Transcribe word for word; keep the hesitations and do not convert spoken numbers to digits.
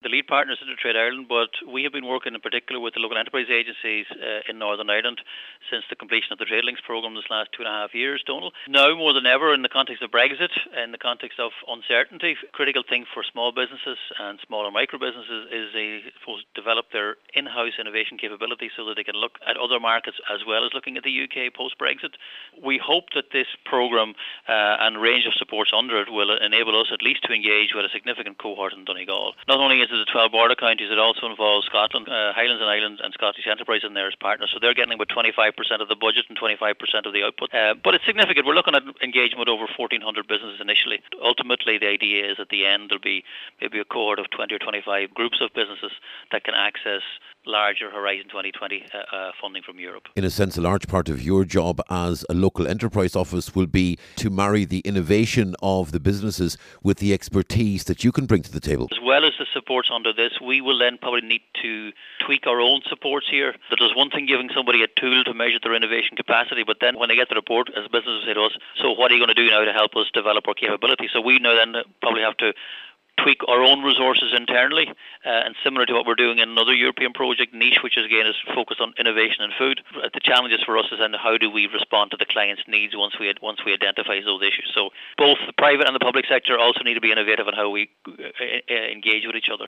lead partners in Trade Ireland, but we have been working in particular with the local enterprise agencies uh, in Northern Ireland since the completion of the Trade Links programme this last two and a half years, Donal. Now more than ever, in the context of Brexit, in the context of uncertainty, critical thing for small businesses and smaller micro businesses is they suppose develop their in-house innovation capability so that they can look at other markets as well as looking at the U K post-Brexit. We hope that this programme uh, and range of supports under it will enable us at least to engage with a significant cohort in Donegal. Not only is it the twelve border counties, it also involves Scotland, uh, Highlands and Islands and Scottish Enterprise in there as partners, so they're getting about twenty-five percent of the budget and twenty-five percent of the output. Uh, but it's significant. We're looking at engagement with over fourteen hundred businesses initially. Ultimately, the idea is at the end there'll be maybe a cohort of twenty or twenty-five groups of businesses that can access larger Horizon twenty twenty uh, uh, funding from Europe. In a sense, a large part of your job as a local enterprise office will be to marry the innovation of the businesses with the expertise that you can bring to the table. As well as the supports under this, we will then probably need to tweak our own supports here. There's one thing giving somebody a tool to measure their innovation capacity, but then when they get the report, as businesses say to us, so what are you going to do now to help us develop our capability? So we now then probably have to tweak our own resources internally, uh, and similar to what we're doing in another European project, Niche, which is again is focused on innovation in food. The challenges for us is then how do we respond to the client's needs once we once we identify those issues. So both the private and the public sector also need to be innovative in how we uh, engage with each other.